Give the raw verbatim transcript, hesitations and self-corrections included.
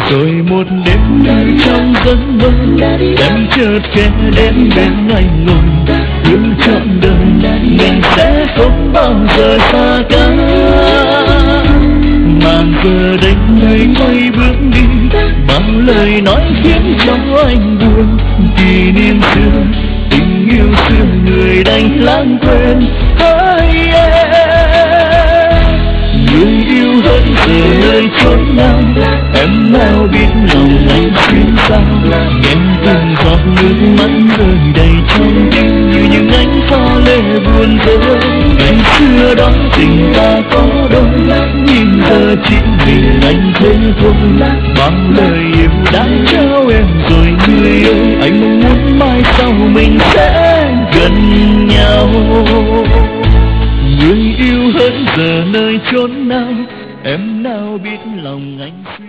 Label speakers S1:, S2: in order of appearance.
S1: Rồi một đêm trong giấc mơ em chợt kể đến bên anh ngồi hứa trọn đời mình sẽ không bao giờ xa cách. Mà giờ đây mây mây bước đi bao lời nói khiến cho anh buồn. Kỷ niệm xưa tình yêu xưa người đành lãng quên. Hỡi em người yêu hỡi giờ nơi chốn nào em nào biết lòng anh xuyên sao. Em từng giọt nước mắt rơi đầy trong tim như những ánh pha lê buồn rơi. Ngày xưa đó tình ta có đôi nhưng giờ chỉ mình anh thế thôi. Bao lời yêu đã trao em rồi người ơi, anh mong muốn mai sau mình sẽ gần nhau. Người yêu hỡi giờ nơi chốn nào em nào biết lòng anh.